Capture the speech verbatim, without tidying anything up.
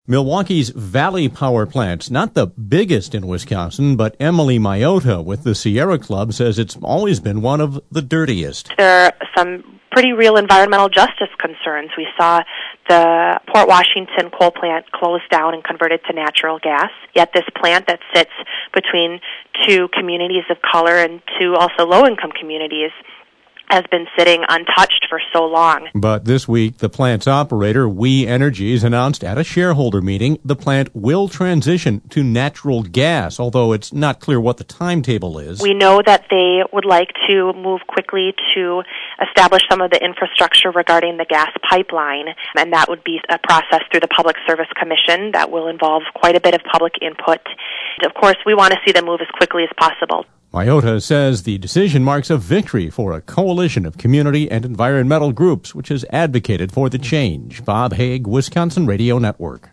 Milwaukee's Valley Power Plant's not the biggest in Wisconsin, but Emily Mayotta with the Sierra Club says it's always been one of the dirtiest. There are some pretty real environmental justice concerns. We saw the Port Washington coal plant closed down and converted to natural gas, yet this plant that sits between two communities of color and two also low-income communities has been sitting untouched for so long. But this week, the plant's operator, We Energies, announced at a shareholder meeting the plant will transition to natural gas, although it's not clear what the timetable is. We know that they would like to move quickly to establish some of the infrastructure regarding the gas pipeline, and that would be a process through the Public Service Commission that will involve quite a bit of public input. Of course, we want to see them move as quickly as possible. Mayotta says the decision marks a victory for a coalition of community and environmental groups which has advocated for the change. Bob Haig, Wisconsin Radio Network.